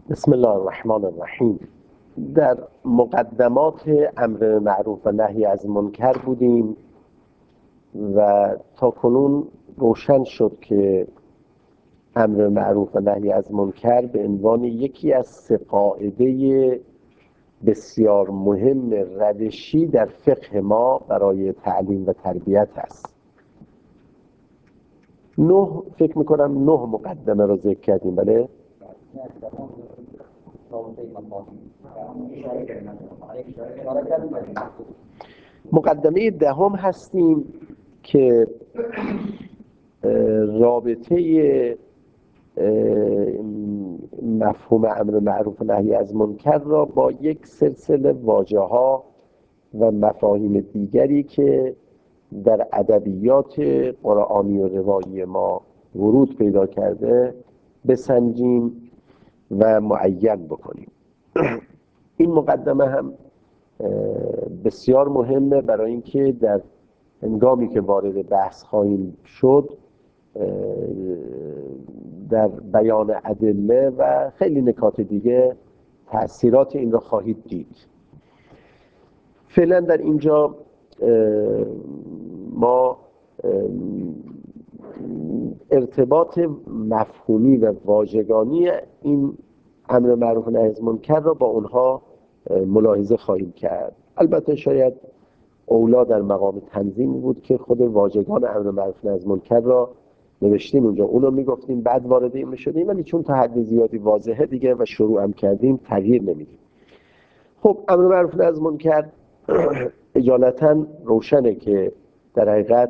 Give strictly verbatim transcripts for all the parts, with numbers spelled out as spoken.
بسم الله الرحمن الرحیم. در مقدمات امر معروف و نهی از منکر بودیم و تا کنون روشن شد که امر معروف و نهی از منکر به عنوان یکی از سه قاعده بسیار مهم روشی در فقه ما برای تعلیم و تربیت است. نه فکر میکنم نه مقدمه رو ذکر کردیم. بله؟ مقدمه دهم هستیم که رابطه مفهوم امر معروف و نهی از منکر را با یک سلسله واژه‌ها و مفاهیم دیگری که در ادبیات قرآنی و روایی ما ورود پیدا کرده بسنجیم و معین بکنیم. این مقدمه هم بسیار مهمه برای اینکه در هنگامی که وارد بحث خواهیم شد در بیان ادله و خیلی نکات دیگه تأثیرات این را خواهید دید. فعلا در اینجا ما ارتباط مفهومی و واژگانی این امر معروف و نهی از منکر را با اونها ملاحظه خواهیم کرد. البته شاید اولا در مقام تنظیم بود که خود واژگان امر معروف و نهی از منکر را نوشتیم اونجا، اونو میگفتیم بعد وارد این میشدیم، ولی چون تا حد زیادی واضحه دیگه و شروع هم کردیم تغییر نمیدیم. خب امر معروف و نهی از منکر اجالتا روشنه که در حقیقت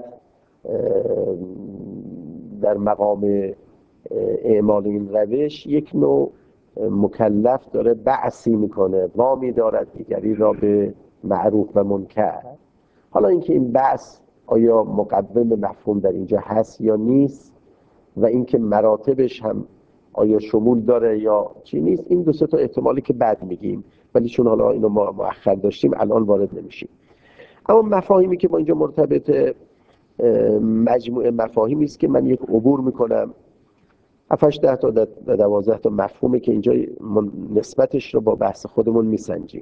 در مقام اعمال این روش یک نوع مکلف داره بعثی میکنه، وامی دارد دیگری را به معروف و منکر. حالا اینکه این بعث آیا مقوم مفهوم در اینجا هست یا نیست و اینکه مراتبش هم آیا شمول داره یا چی نیست، این دو سه تا احتمالی که بعد میگیم، ولی چون حالا اینو ما مؤخر داشتیم الان وارد نمیشیم. اما مفاهیمی که ما اینجا مرتبط مجموعه مفاهیمی است که من یک عبور میکنم هفت ده تا دوازده تا مفهومه که اینجا نسبتش رو با بحث خودمون میسنجیم.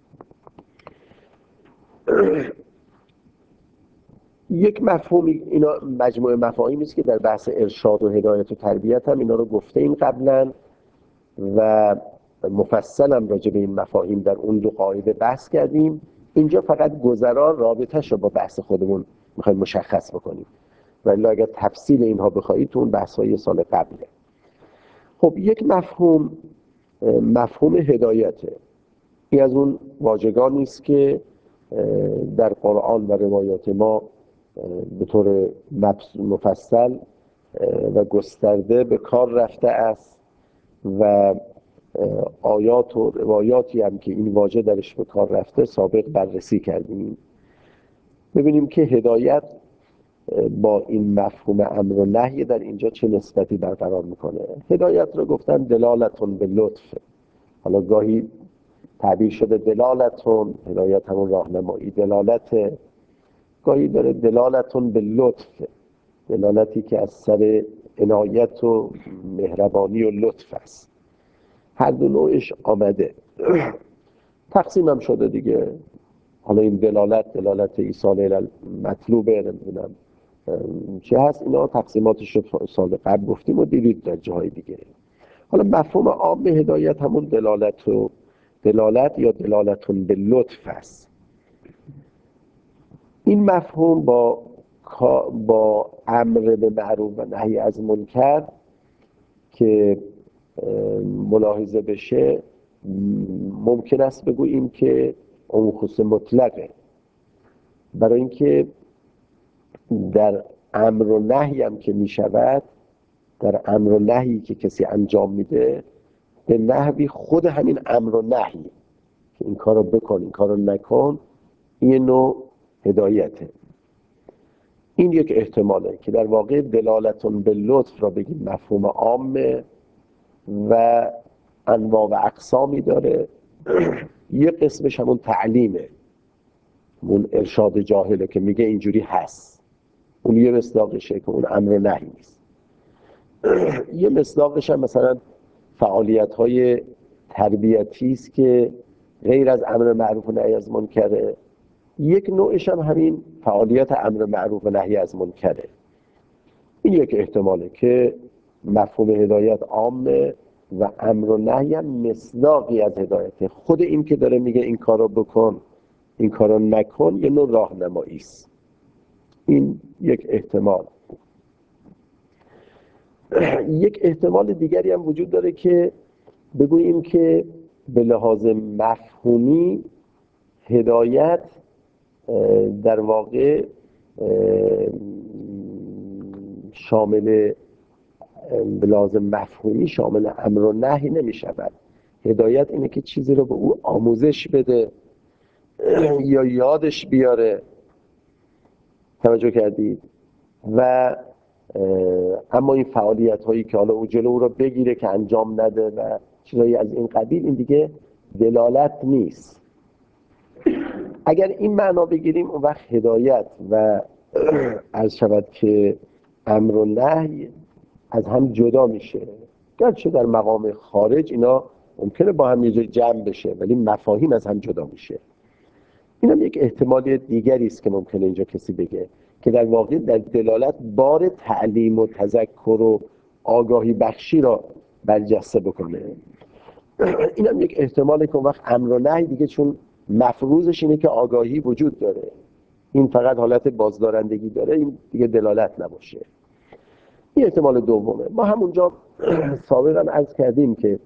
یک مفهومی، اینا مجموعه مفاهیمی است که در بحث ارشاد و هدایت و تربیت هم اینا رو گفتیم قبلا و مفصل هم راجع به این مفاهیم در اون دو قاعده بحث کردیم. اینجا فقط گذرا رابطه‌اش رو با بحث خودمون میخوایم مشخص بکنیم، ولی اگر تفصیل اینها بخواید تو اون بحث‌های سال قبله. خب یک مفهوم مفهوم هدایته. این از اون واژگانی است که در قرآن و روایات ما به طور مفصل و گسترده به کار رفته است و آیات و روایاتی هم که این واژه درش به کار رفته سابق بررسی کردیم. ببینیم که هدایت با این مفهوم امر و نهی در اینجا چه نسبتی برقرار میکنه. هدایت رو گفتن دلالتون به لطف، حالا گاهی تعبیر شده دلالتون، هدایت همون راهنمایی دلالت، گاهی داره دلالتون به لطف، دلالتی که از سر عنایت و مهربانی و لطف است. هر دو نوعش آمده. تقسیم هم شده دیگه، حالا این دلالت دلالت ایصال مطلوبه نمیدونم چه هست، اینا تقسیماتش رو سال قبل گفتیم و دیدید در جاهای دیگه. حالا مفهوم عام هدایت همون دلالت و دلالت یا دلالتون به لطف است. این مفهوم با با امر به معروف و نهی از منکر که ملاحظه بشه ممکن است بگوییم که عموم خصوص مطلقه، برای اینکه در امر و نهی هم که می شود، در امر و نهی که کسی انجام میده به نحوی خود همین امر و نهی که این کارو بکن این کارو نکن، این نوع هدایته. این یک احتماله که در واقع دلالتون به لطف را بگیم مفهوم عامه و انواع و اقسامی داره. یک قسمش همون تعلیمه، اون ارشاد جاهله که میگه اینجوری هست، اون یه مصداقشه که اون امر نهی نیست. یه مصداقش هم مثلا فعالیت های تربیتی است که غیر از امر معروف و نهی از منکره. یک نوعش هم همین فعالیت امر معروف و نهی از منکره. این یک احتماله که مفهوم هدایت عامه و امر و نهی هم مصداقی از هدایته. خود این که داره میگه این کارو بکن این کارو نکن یه نوع راهنمایی است. این یک احتمال. یک احتمال دیگری هم وجود داره که بگوییم که به لحاظ مفهومی هدایت در واقع شامل به لحاظ مفهومی شامل امر و نهی نمی شود. هدایت اینه که چیزی رو به او آموزش بده یا یادش بیاره. توجه کردید؟ و اما این فعالیت هایی که حالا او جلو او رو بگیره که انجام نده و چیزایی از این قبیل، این دیگه دلالت نیست. اگر این معنا بگیریم اون وقت هدایت و عرض شود که امر و نهی از هم جدا میشه. گرچه در مقام خارج اینا ممکنه با هم یه جای جمع بشه ولی مفاهیم از هم جدا میشه. این هم یک احتمال دیگری است که ممکنه اینجا کسی بگه که در واقع در دلالت بار تعلیم و تذکر و آگاهی بخشی را برجسته بکنه. این هم یک احتماله که اون وقت امر و نهی دیگه چون مفروضش اینه که آگاهی وجود داره، این فقط حالت بازدارندگی داره، این دیگه دلالت نباشه. این احتمال دومه. ما همونجا سابقا عرض کردیم که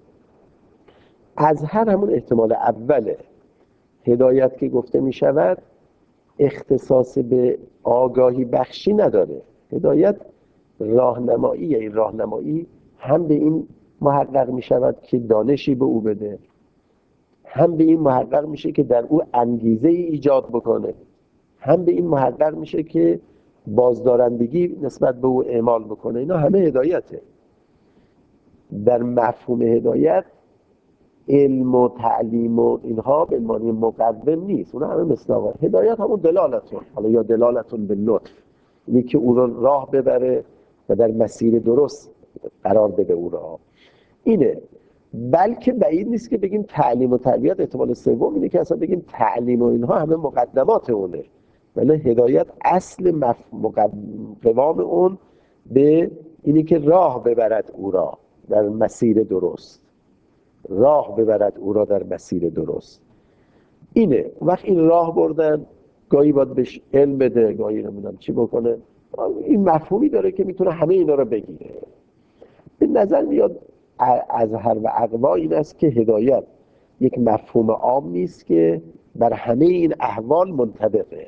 از هر همون احتمال اوله هدایت که گفته می شود اختصاص به آگاهی بخشی نداره. هدایت راهنمایی، این راهنمایی هم به این محقق می شود که دانشی به او بده، هم به این محقق میشه که در او انگیزه ای ایجاد بکنه، هم به این محقق میشه که بازدارندگی نسبت به او اعمال بکنه. اینا همه هدایته. در مفهوم هدایت علم و تعلیم و اینها به معنی مقدم نیست، اونا همه مصداقه. هدایت همون دلالتون، حالا یا دلالتون به لطف، اینی که او رو راه ببره و در مسیر درست قرار بده او را. اینه. بلکه بعید نیست که بگیم تعلیم و تربیت احتمال سوم اینه که اصلا بگیم تعلیم و اینها همه مقدمات اونه، ولی هدایت اصل مف... مقد... قوام اون به اینی که راه ببرد او را در مسیر درست، راه ببرد او را در مسیر درست. اینه. وقت این راه بردن گاهی باید بهش علم بده، گاهی نمیدونم چی بکنه. این مفهومی داره که میتونه همه اینا رو بگیره. به نظر میاد از هر و اقوا این است که هدایت یک مفهوم عام نیست که بر همه این احوال منطبقه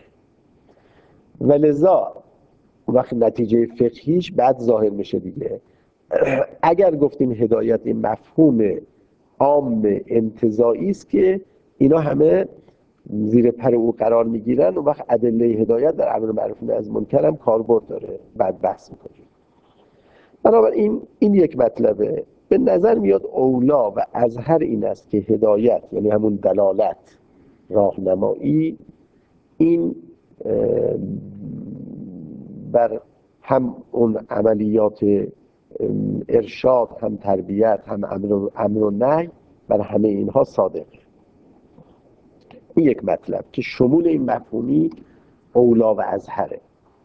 و لذا وقت نتیجه فقهیش بعد ظاهر میشه دیگه. اگر گفتیم هدایت این مفهوم عام انتزاعی است که اینا همه زیر پر او قرار میگیرن و وقت ادله هدایت در امر معروف و نهی از منکر هم کاربرد داره، بعد بحث میکنیم. بنابراین این یک مطلبه. به نظر میاد اولا و ازهر این است که هدایت یعنی همون دلالت، راهنمایی، این بر هم اون عملیات ارشاد، هم تربیت، هم امر, امر و نهی، بر همه اینها صادقه. این یک مطلب که شمول این مفهومی اولا و ازهره.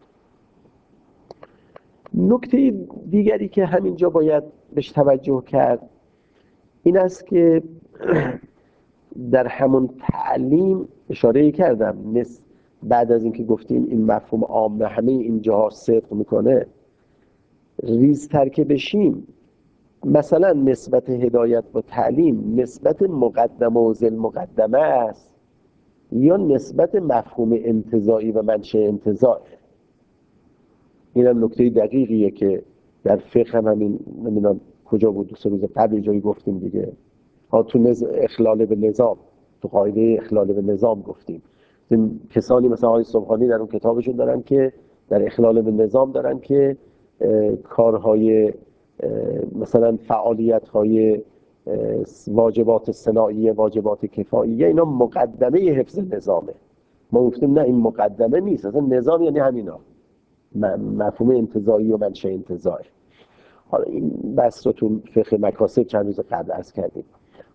نکته دیگری که همینجا باید بهش توجه کرد این است که در همون تعلیم اشاره کردم نس بعد از اینکه گفتیم این مفهوم عام همه این جاها صدق میکنه، ریزتر که بشیم مثلا نسبت هدایت با تعلیم نسبت مقدمه و ذل مقدمه است یا نسبت مفهوم انتزاعی و منشأ انتزاعه. این هم نکته دقیقیه که در فقه هم همین نمیدونم کجا بود دو سه روز قبل جایی گفتیم دیگه ها، تو نز... اخلال به نظام، تو قاعده اخلال به نظام گفتیم. این کسانی مثلا آقای سبحانی در اون کتابشون دارن که در اخلال به نظام دارن که کارهای مثلا فعالیت‌های واجبات صناعیه، واجبات کفاییه، اینا مقدمه حفظ نظامه. ما گفتیم نه این مقدمه نیست، اصلا نظام یعنی همینا، مفهوم انتزاعی و منشأ انتزاعی. حالا این بحث رو تو فقه مکاسب چند روز قبل عرض کردیم.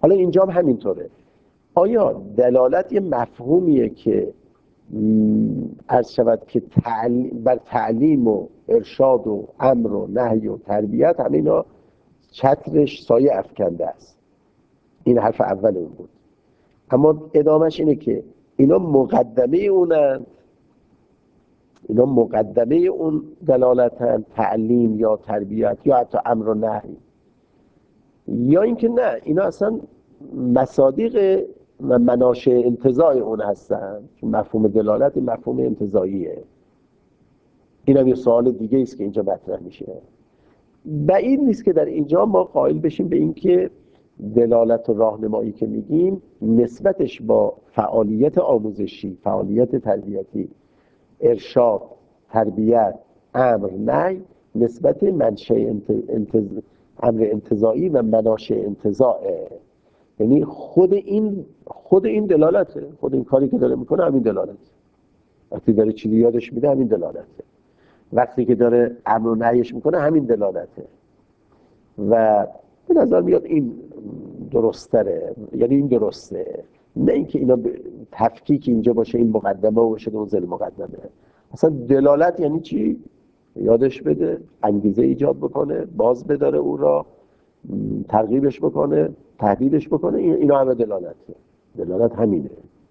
حالا اینجا هم همینطوره. آیا دلالت یه مفهومیه که عرض شود که تعلیم بر تعلیم و ارشاد و امر و نهی و تربیت همه اینا چترش سایه افکنده است؟ این حرف اول اون بود. اما ادامهش اینه که اینا مقدمه اونن، اینا مقدمه اون دلالتن، تعلیم یا تربیت یا حتی امر و نهی، یا اینکه نه اینا اصلا مصادیق و مناشأ انتزاع اون هستن. مفهوم دلالت مفهوم انتزاعیه. این هم یه سوال دیگه است که اینجا مطرح میشه. بعید نیست که در اینجا ما قائل بشیم به این که دلالت و راهنمایی که میگیم نسبتش با فعالیت آموزشی، فعالیت تربیتی، ارشاد، تربیت، امر، نهی، نسبت منشأ انتز... امر انتزاعی و مناشأ انتزاعه. یعنی خود این خود این دلالته، خود این کاری که داره میکنه همین دلالته. وقتی داره چیزی یادش میده همین دلالته، وقتی که داره امر و نهیش میکنه همین دلالته. و به نظر میاد این درستره، یعنی این درسته، نه اینکه اینا تفکیک اینجا باشه این مقدمه و باشه اون زل مقدمه. اصلا دلالت یعنی چی؟ یادش بده، انگیزه ایجاد بکنه، باز بداره او را، ترغیبش بکنه، تهدیدش بکنه. اینا همه دلالته. دلالت همینه،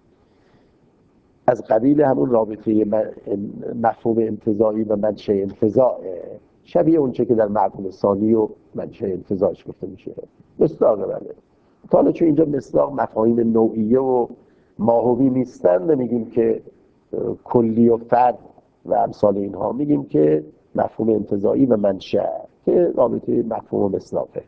از قبیل همون رابطه مفهوم انتزاعی و منشأ انتزاعه، شبیه اونچه که در معقول ثانی و منشأ انتزاعش گفته میشه. مصداق بله. تا حالا چون اینجا مصداق مفاهیم نوعیه و ماهوی نیستن، نمیگیم که کلی و فرد و امثال اینها، میگیم که مفهوم انتزاعی و منشأ که رابطه مفهوم و مصداقه.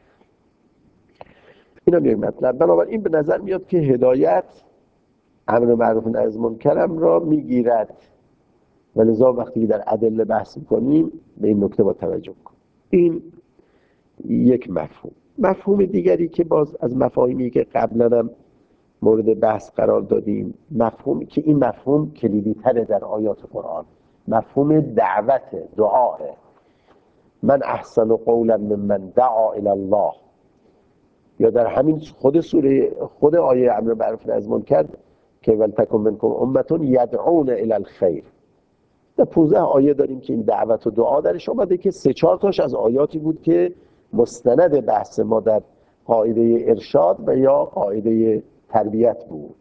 اینا میگیم مطلب. بنابراین به نظر میاد که هدایت امر معروف و نهی از منکر را میگیرد، و لذا وقتی در ادله بحث میکنیم به این نکته با توجه کن. این یک مفهوم. مفهوم دیگری که باز از مفاهیمی که قبلا هم مورد بحث قرار دادیم، مفهومی که این مفهوم کلیدی تره در آیات قرآن، مفهوم دعوت، دعاه. من احسن قولا ممن دعا الی الله، یا در همین خود سوره، خود آیه امر معروف و نهی از منکر که ولتکن منکم امة یدعون الی الخیر، در پانزده آیه داریم که این دعوت و دعا درش آمده که سه چهار تاش از آیاتی بود که مستند بحث ما در قاعده ارشاد و یا قاعده تربیت بود.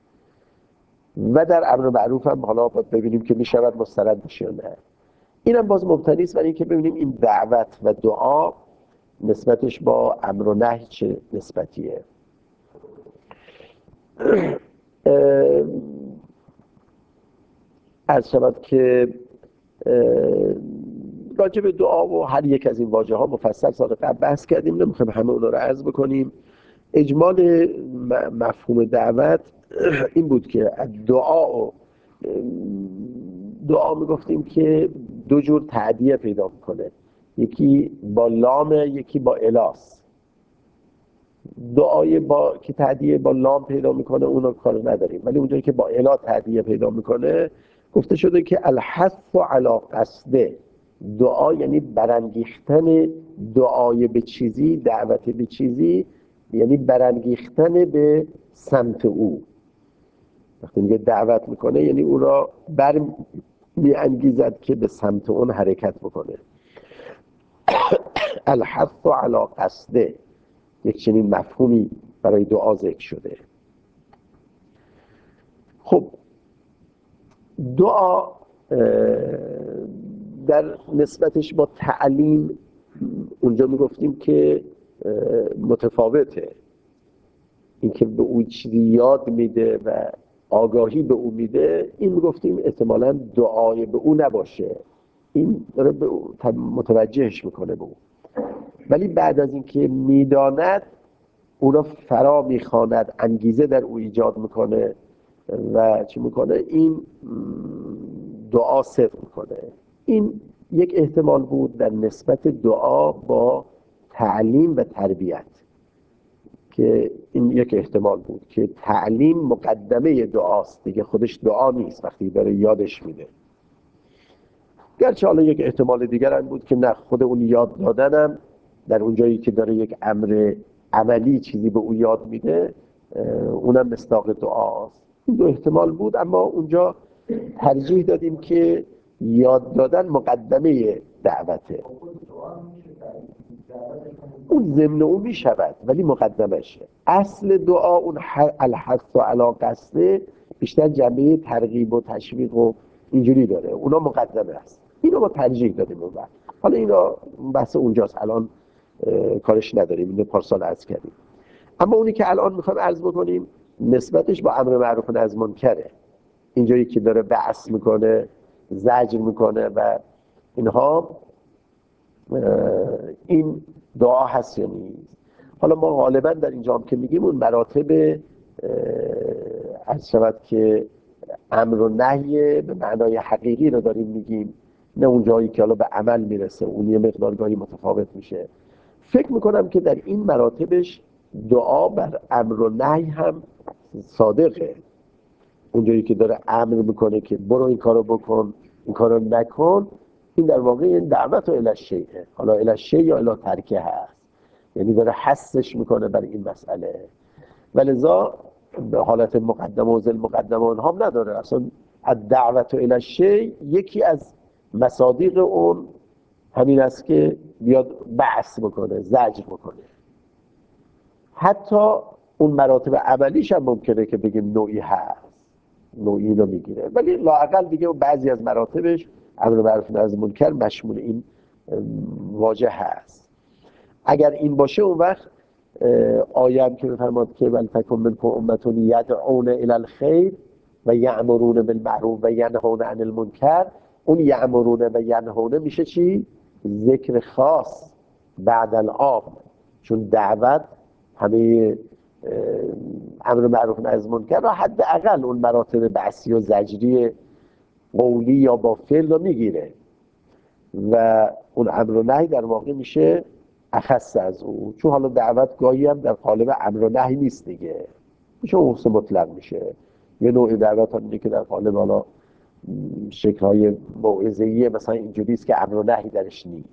و در امر معروف هم حالا باید ببینیم که میشود مستند بشه یا نه. اینم باز مبتنی است بر اینکه ببینیم این دعوت و دعا نسبتش با امر و نهی چه نسبتیه. عرض شود که راجع به دعا و هر یک از این واژه ها مفصل سال قبل بحث کردیم، نمیخوایم همه اونا رو عرض بکنیم. اجمال مفهوم دعوت این بود که دعا و دعا میگفتیم که دو جور تعدیه پیدا میکنه، یکی با لام، یکی با الاس. دعای با که تعدیه با لام پیدا میکنه اونو کار نداریم، ولی اونجایی که با الا تعدیه پیدا میکنه گفته شده که الحث علی قصده، دعا یعنی برانگیختن دعای به چیزی، دعوت به چیزی یعنی برانگیختن به سمت او. وقتی میگه دعوت میکنه یعنی او را بر میانگیزد که به سمت اون حرکت بکنه. الحث علی قصده، یک چنین مفهومی برای دعا ذکر شده. خب دعا در نسبتش با تعلیم اونجا میگفتیم که متفاوته. اینکه به او چیزی یاد میده و آگاهی به او میده، این میگفتیم احتمالاً دعای به او نباشه، این داره به او متوجهش میکنه به او. ولی بعد از اینکه میداند او را فرا میخواند، انگیزه در او ایجاد میکنه و چی میکنه، این دعا صدق میکنه. این یک احتمال بود در نسبت دعا با تعلیم و تربیت، که این یک احتمال بود که تعلیم مقدمه دعاست دیگه، خودش دعا نیست وقتی داره یادش میده. گرچه حالا یک احتمال دیگر هم بود که نه، خود اون یاد دادنم در اون جایی که داره یک امر عملی چیزی به او یاد میده، اونم مصداق دعاست. این دو احتمال بود، اما اونجا ترجیح دادیم که یاد دادن مقدمه دعوته. اون ضمن اون میشود ولی مقدمشه. اصل دعا اون الحث علی قصده بیشتر جنبه ترغیب و تشویق و اینجوری داره، اونا مقدمه است. اینو ما ترجیح دادیم اون وقت. حالا اینا بحث اونجاست، الان کارش نداریم، اینو پارسال عرض کردیم. اما اونی که الان میخوایم عرض بکنیم نسبتش با امر معروف و نهی از منکره، اینجایی که داره بحث میکنه، زجر میکنه و اینها، این دعا هست یا نیست. حالا ما غالبا در اینجا هم که میگیم اون مراتب عرض شود که امر و نهی به معنای حقیقی رو داریم میگیم، نه اون جایی که حالا به عمل میرسه، اون یه مقدارگاهی متفاوت میشه. فکر میکنم که در این مراتبش دعا بر امر و نهی هم صادقه. اونجایی که داره امر میکنه که برو این کارو بکن، این کارو نکن، این در واقع این دعوت و الاشیه، حالا الاشیه یا الا ترکه هست، یعنی داره حثش میکنه برای این مسئله. ولذا به حالت مقدمه و ذل مقدمه اونها هم نداره. اصلا الدعوت و الاشیه یکی از مصادیق اون همین است که بیاد بحث بکنه، زجر بکنه. حتی اون مراتب عملیش هم ممکنه که بگیم نوعی هست، نوعی رو میگیره، ولی لااقل دیگه بعضی از مراتبش امر معروف و نهی از منکر مشمول این واژه هست. اگر این باشه اون وقت آیه هم که می‌فرماد که ولتکن منکم امة یدعون الی الخیر و یأمرون بالمعروف و ینهون عن المنکر، اون یأمرون و ینهون میشه چی؟ ذکر خاص بعد العام، چون دعوت همه امر معروف و نهی از منکر را حداقل اون مراتب بحثی و زجری قولی یا با فعل رو میگیره و اون امر و نهی در واقع میشه اخص از او، چون حالا دعوت گاهی هم در قالب امر و نهی نیست دیگه، میشه حکم مطلق میشه. یه نوع دعوت هم که در قالب حالا شکل‌های موعظه‌ای مثلا اینجوری است که امر و نهی درش نیست.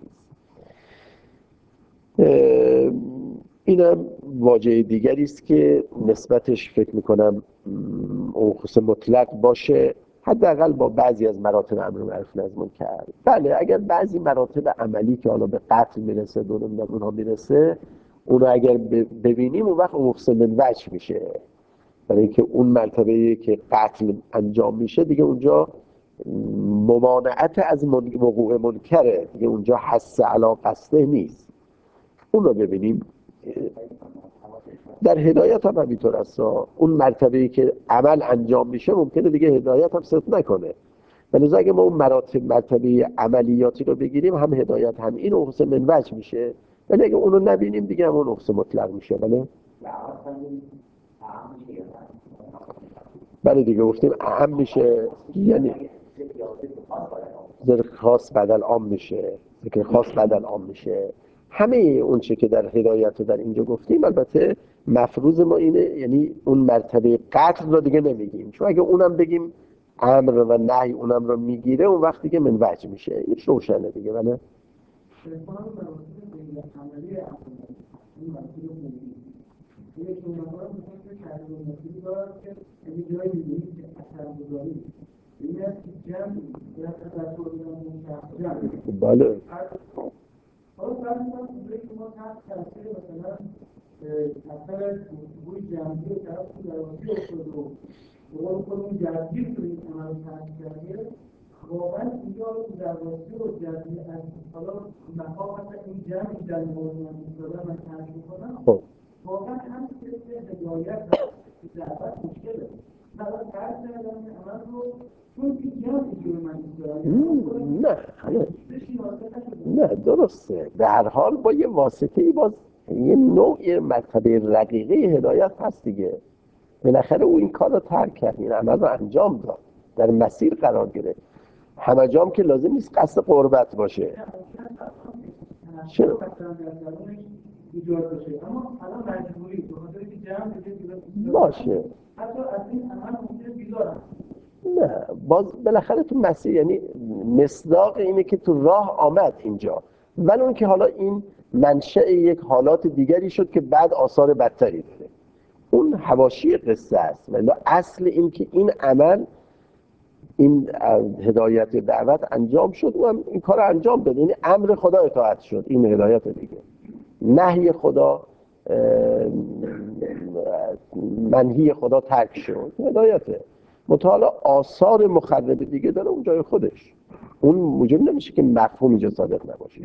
اینم واژه دیگری است که نسبتش فکر میکنم اون خصوص مطلق باشه، حداقل با بعضی از مراتب امر معروف و نهی از منکر. بله اگر بعضی مراتب عملی که حالا به قتل میرسه، دو نمیدونم اونها میرسه، اونو اگر ببینیم اون وقت اون خصوص من وجه میشه، برای اینکه اون مرتبه که قتل انجام میشه دیگه اونجا ممانعت از وقوع منکره دیگه، اونجا حث علی قصده نیست. اون رو ببینیم. در هدایت هم همینطور است، اون مرتبه‌ای که عمل انجام میشه ممکنه دیگه هدایت هم صرف نکنه، ولی اگه ما اون مراتب مرتبه عملیاتی رو بگیریم هم هدایت هم این احسن من وجه میشه، ولی اگه اون رو نبینیم دیگه هم اون احسن مطلق میشه. بله بله دیگه گفتیم اهم میشه، یعنی ذکر خاص بدل عام میشه، ذکر خاص بدل عام میشه. همه اون چه که در هدایت و در اینجا گفتیم البته مفروض ما اینه، یعنی اون مرتبه قتل رو دیگه نمیگیم، چون اگه اونم بگیم امر و نهی اونم رو میگیره اون وقتی که من وجه میشه، این روشنه دیگه. بله بله حالا فرض کنید که شما تحت تاثیر مثلا اثر گفتگوی جمعی و طرف تو درازی افتاد و به قول خودمون جذگیر تو این عمل تحت کرده، واقعا اینجا رو تو درازی و جذگیر از حالا مقام مثلا این جمعی در مورد من می‌ذارم من تحت می‌کنم، واقعا هم که هدایت و دعوت مشکله. مثلا فرض کردم که عمل رو چون که جمعی که من می‌ذارم نه نه درسته، به هر حال با یه واسطه‌ای باز یه نوع مرتبه رقیقه هدایت هست دیگه. بالاخره او این کار رو ترک کرد، این عمل رو انجام داد، در مسیر قرار گرفت. همه جام که لازم نیست قصد قربت باشه. چرا؟ باشه نه باز بالاخره تو مسیر، یعنی مصداق اینه که تو راه آمد اینجا، ولی اون که حالا این منشأ یک حالات دیگری شد که بعد آثار بدتری داره. اون حواشی قصه است، ولی اصل این که این عمل، این هدایت دعوت انجام شد، او هم این کار انجام داد، یعنی امر خدا اطاعت شد، این هدایت دیگه. نهی خدا، منهی خدا ترک شد، هدایته. متعالی آثار مخرب دیگه داره اون جای خودش، اون موجب نمیشه که مفهوم اینجا صادق نباشه.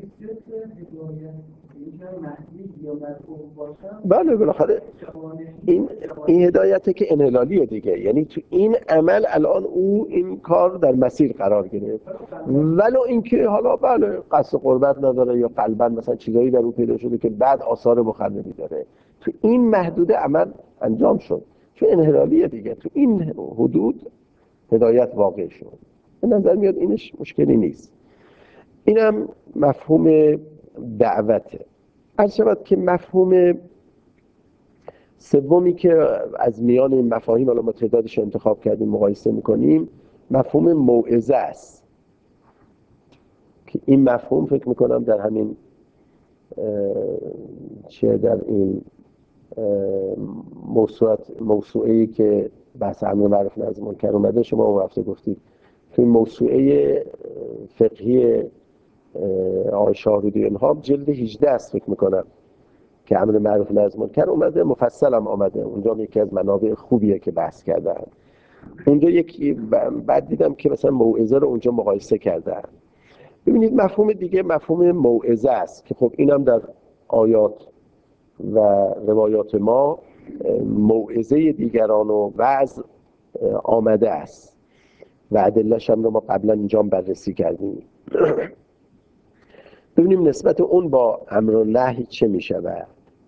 بله بالاخره این این هدایته که انحلالیه دیگه، یعنی تو این عمل الان او این کار در مسیر قرار گرفت، ولو اینکه حالا بله قصد قربت نداره یا قلبا مثلا چیزایی در او پیدا شده که بعد آثار مخربی داره، تو این محدوده عمل انجام شد، تو انحلالیه دیگه، تو این حدود هدایت واقع شد. به نظر میاد اینش مشکلی نیست. اینم مفهوم دعوته. عرض شود که مفهوم سومی که از میان این مفاهیم الان ما تعدادش رو انتخاب کردیم مقایسه میکنیم، مفهوم موعظه است که این مفهوم فکر میکنم در همین چه در این موضوعات موضوعی که بحث امر معروف نهی از منکر اومده، شما اون هفته گفتید تو این موضوعه فقهی آقای شاهرودی اینها جلد هجده است فکر میکنم که امر معروف نهی از منکر اومده، مفصل هم آمده اونجا، یکی از منابع خوبیه که بحث کردن اونجا. یکی بعد دیدم که مثلا موعظه رو اونجا مقایسه کردن. ببینید مفهوم دیگه مفهوم موعظه است که خب اینم در آیات و روایات ما موعظه دیگران و وعظ آمده است و ادله‌اش هم رو ما قبلا اینجا بررسی کردیم. ببینیم نسبت اون با امر و نهی چه می شود.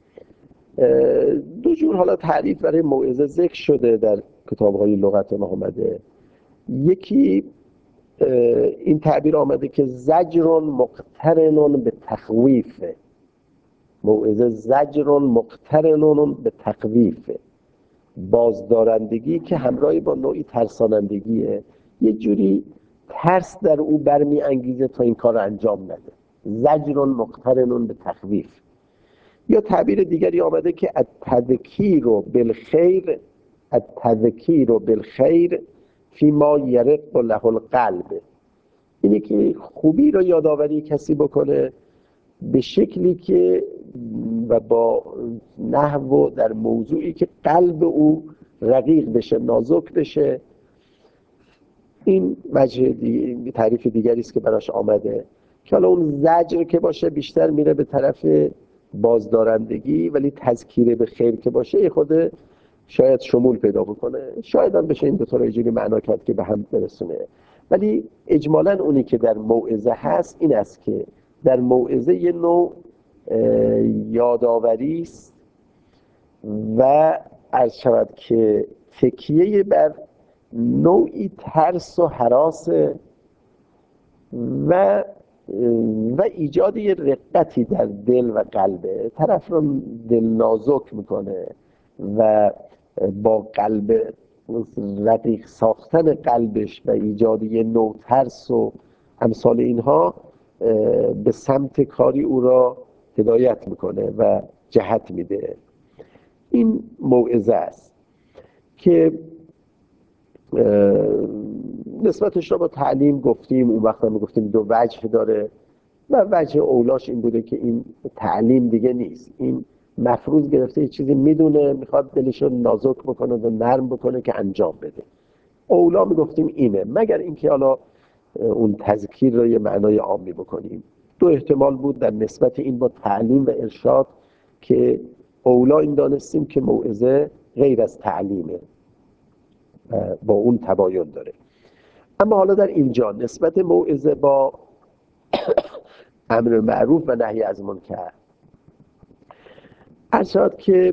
دو جور حالا تعریف برای موعظه ذکر شده در کتاب‌های لغت ما آمده. یکی این تعبیر آمده که زجر مقترن به تخویف، موعظه زجر مقترن به تخویف، بازدارندگی که همراهی با نوعی ترسانندگیه، یه جوری ترس در او برمی انگیزه تا این کار انجام نده. زجر مقترن به تخویف. یا تعبیر دیگری آمده که التذکیر بالخیر، التذکیر بالخیر فیما یرق له القلب، اینی که خوبی رو یادآوری کسی بکنه به شکلی که و با نحو در موضوعی که قلب او رقیق بشه، نازک بشه. این وجه دی... تعریف دیگری است که براش آمده که حالا اون زجر که باشه بیشتر میره به طرف بازدارندگی، ولی تذکیره به خیر که باشه یه خود شاید شمول پیدا بکنه، شاید هم بشه این دو تا رو اینجوری معنا کرد که به هم برسونه. ولی اجمالاً اونی که در موعظه هست این است که در موعظه یه نوع یادآوری است و عرض شود که تکیه بر نوعی ترس و هراس و و ایجاد یه رقتی در دل و قلب طرف رو دل نازک میکنه و با قلب رقیق ساختن قلبش و ایجاد یه نوع ترس و امثال اینها به سمت کاری او را هدایت میکنه و جهت میده. این موعظه است که نسبتش را با تعلیم گفتیم، اون وقت هم گفتیم دو وجه داره و وجه اولاش این بوده که این تعلیم دیگه نیست، این مفروض گرفته یه چیزی میدونه میخواد دلش رو نازک بکنه و نرم بکنه که انجام بده. اولا میگفتیم اینه، مگر اینکه حالا اون تذکیر رو یه معنای عامی بکنیم. دو احتمال بود در نسبت این با تعلیم و ارشاد که اولا این دانستیم که موعظه غیر از تعلیمه، با اون تباین داره. اما حالا در اینجا نسبت موعظه با امر معروف و نهی از منکر عرض شد که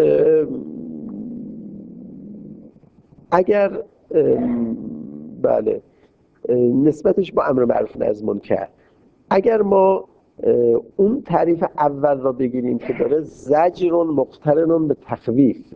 اگر بله نسبتش با امر معروف و نهی از منکر، اگر ما اون تعریف اول را بگیریم که داره زجر مقترن به تخویف،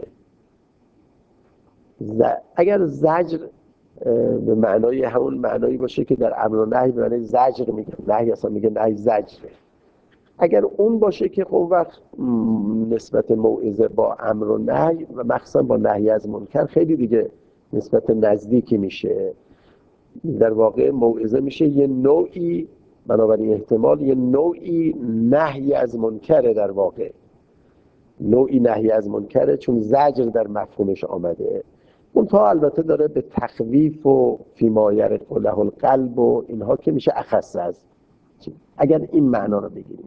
اگر زجر به معنای همون معنایی باشه که در امر و نهی به معنای زجر میگه، نهی اصلا میگه نهی زجره، اگر اون باشه که خب وقت نسبت موعظه با امر و نهی و مخصوصا با نهی از منکر خیلی دیگه نسبت نزدیکی میشه. در واقع موعظه میشه یه نوعی، بنابراین احتمال یه نوعی نهی از منکره، در واقع نوعی نهی از منکره چون زجر در مفهومش آمده. اون تا البته داره به تخویف و فیمایر قله القلب و اینها که میشه اخص از اگر این معنا رو بگیریم.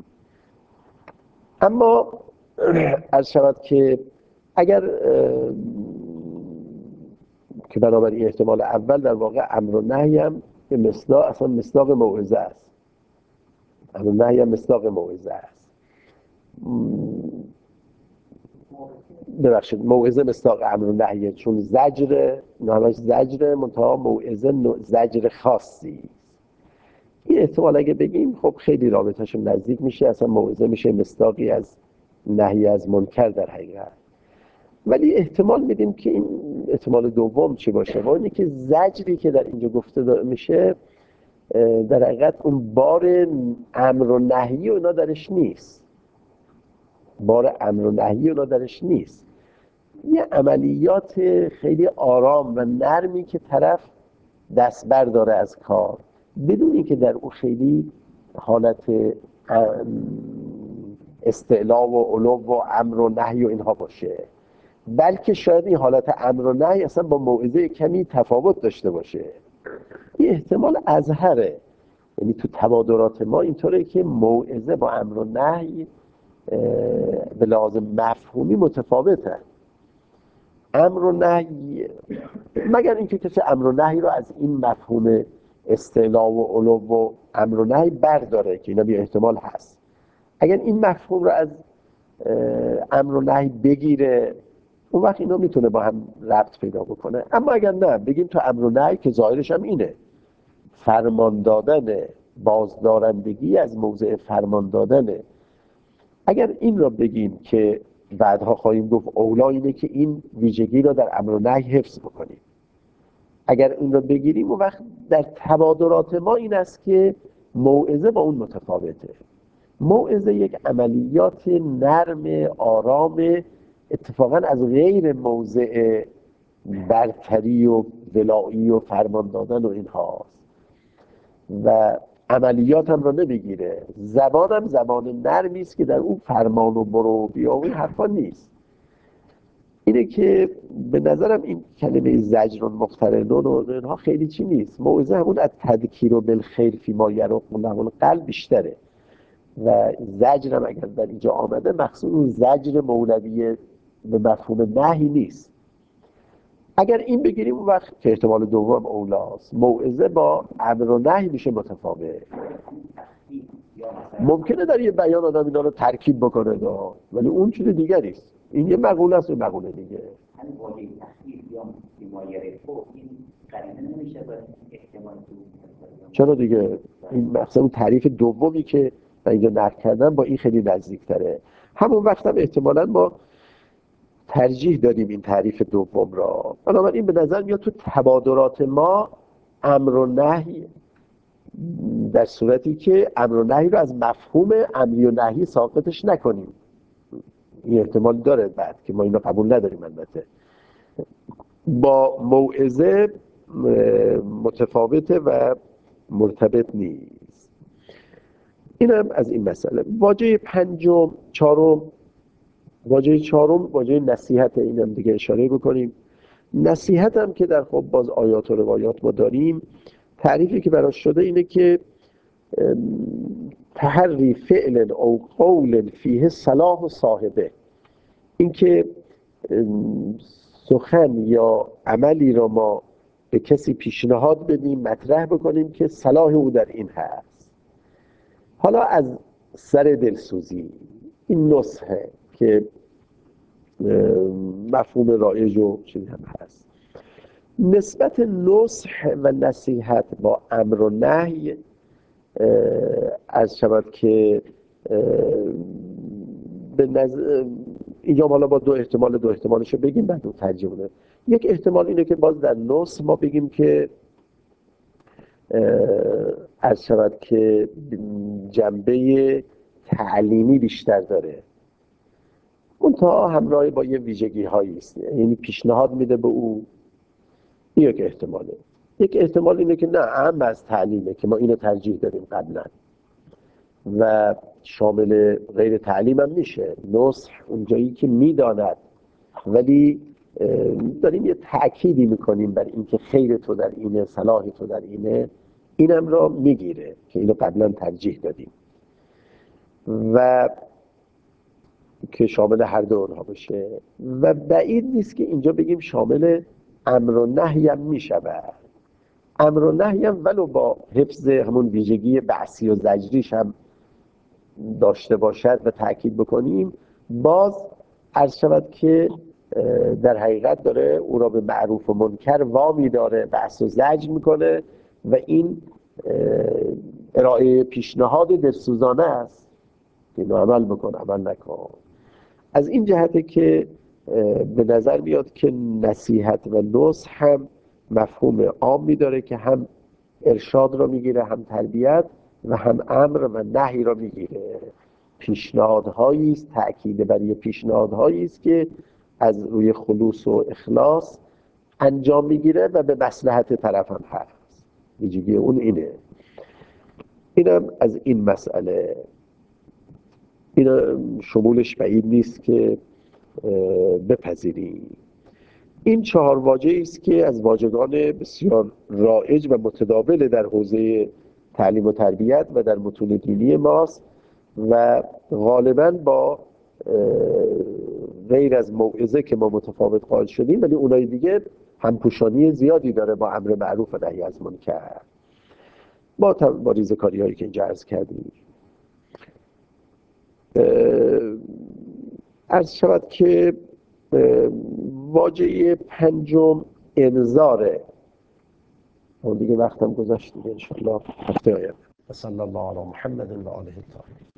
اما عرض شود که اگر که بنابراین احتمال اول در واقع امر و نهی هم به مصداق اصلا مصداق موعظه است. امر و نهی هم مصداق موعظه است. ببخشید موعظه مصداق امر و نهیه چون زجر نامش زجر منتها موعظه زجر خاصی. این احتمال اگه بگیم خب خیلی رابطه‌شون نزدیک میشه، اصلا موعظه میشه مصداقی از نهی از منکر در حقیقت. ولی احتمال میدیم که این احتمال دوم چی باشه؟ با اینه که زجری که در اینجا گفته میشه در حقیقت اون بار امر و نهی اونا درش نیست، بار امر و نهی اونا درش نیست. یه عملیات خیلی آرام و نرمی که طرف دست برداره از کار بدون اینکه در اون خیلی حالت استعلا و علو و امر و نهی و اینها باشه، بلکه شاید این حالت امر و نهی اصلا با موعظه کمی تفاوت داشته باشه. این احتمال اظهره، یعنی تو تبادرات ما اینطوره که موعظه با امر و نهی به لحاظ مفهومی متفاوته. امر و نهی مگر اینکه کسی امر و نهی رو از این مفهوم استعلا و علو و امر و نهی برداره که اینا بی احتمال هست. اگر این مفهوم رو از امر و نهی بگیره اون وقت اینا میتونه با هم ربط پیدا بکنه. اما اگر نه بگیم تو امر و نهی که ظاهرش هم اینه فرمان دادن، بازدارندگی از موضع فرمان دادنه، اگر این رو بگیم که بعدها خواهیم گفت اولا اینه که این ویژگی رو در امر و نهی حفظ بکنیم، اگر این رو بگیریم اون وقت در تبادرات ما این است که موعظه با اون متفاوته. موعظه یک عملیات نرم آرام اتفاقا از غیر موضع برتری و ولایی و فرمان دادن و اینهاست و عملیات هم رو نمیگیره. زبان هم زبان نرمی است که در اون فرمان و برو بیا و این حرفا نیست. اینه که به نظرم این کلمه زجر و مقترنون و اینها خیلی چی نیست. موعظه همون از تذکیر و بالخیر فی ما یرق له قلب بیشتره و زجر هم اگر در اینجا آمده مقصود اون زجر مولوی به مفهوم نهی نیست. اگر این بگیریم اون وقت که احتمال دوم اولاست، موعظه با امر و نهی میشه متفاوت. ممکنه در یه بیان آدم اینا رو ترکیب بکنه دا. ولی اون چیز دیگری است. این یه مقوله است و مقوله دیگه. همین واژه تخفیف یا بیمایره تو این قرینه نمیشه با احتمال تو. چرا دیگه این مثلا اون تعریف دومی که من اینجا نقل کردم با این خیلی نزدیک‌تره. همون وقت هم احتمالاً ما ترجیح دادیم این تعریف دوم را. بنابراین به نظر میاد تو تبادرات ما امر و نهی در صورتی که امر و نهی رو از مفهوم امری و نهی ساقطش نکنیم. این احتمال داره بعد که ما اینو قبول نداریم البته. با موعظه متفاوته و مرتبط نیست. اینم از این مسئله. واژه پنجم چهارم واژه چهارم واژه نصیحت، اینم دیگه اشاره بکنیم. نصیحت هم که در خب باز آیات و روایات ما داریم، تعریفی که براش شده اینه که تحری فعل او قول فیه صلاح صاحبه، این که سخن یا عملی را ما به کسی پیشنهاد بدیم مطرح بکنیم که صلاح او در این هست، حالا از سر دلسوزی. این نصحه که مفهوم رایج و چیزی هم هست. نسبت نصح و نصیحت با امر و نهی از شود که به نظر اینجا حالا با دو احتمال دو احتمالشو بگیم بعد دو ترجیح بده. یک احتمال اینه که باز در نصح ما بگیم که از شود که جنبه تعلیمی بیشتر داره، منتها همراه با یه ویژگی هایی است. یعنی پیشنهاد میده به او. این یک احتماله. یک احتمال اینه که نه، اهم از تعلیمه که ما اینو ترجیح دادیم قبلا و شامل غیر تعلیم هم میشه. نصح اونجایی که میداند ولی داریم یه تأکیدی میکنیم بر اینکه خیر تو در اینه، صلاح تو در اینه، اینم را میگیره که اینو قبلا ترجیح دادیم و که شامل هر دو اونها بشه. و بعید نیست که اینجا بگیم شامل امر و نهی هم میشود. امر و نهی هم ولو با حفظ همون ویژگی بعثی و زجریش هم داشته باشد و تأکید بکنیم، باز عرض شود که در حقیقت داره او را به معروف و منکر وامی داره، بحث و زجر میکنه و این ارائه پیشنهاد دلسوزانه است که اینو عمل بکن، عمل نکن. از این جهته که به نظر میاد که نصیحت و نصح هم مفهوم عامی داره که هم ارشاد را میگیره، هم تربیت، و هم امر و نهی را میگیره. پیشنهادهایی است، تأکید بر یه پیشنهادهایی است که از روی خلوص و اخلاص انجام میگیره و به مصلحت طرف هم هست. ویژگی اون اینه. اینم از این مسئله. این شمولش بعید نیست که بپذیریم. این چهار واژه‌ای است که از واژگان بسیار رایج و متداول در حوزه تعلیم و تربیت و در متون دینی ماست و غالباً با غیر از موعظه که ما متفاوت قائل شدیم، ولی اونای دیگه همپوشانی زیادی داره با امر معروف و نهی از منکر، با با ریزه‌کاری هایی که اینجا عرض کردیم. عرض شود که واژه پنجم انذاره. اون دیگه وقتم گذشت دیگه، انشاءالله هفته آینده. صلی الله علی محمد و آله الطاهرین.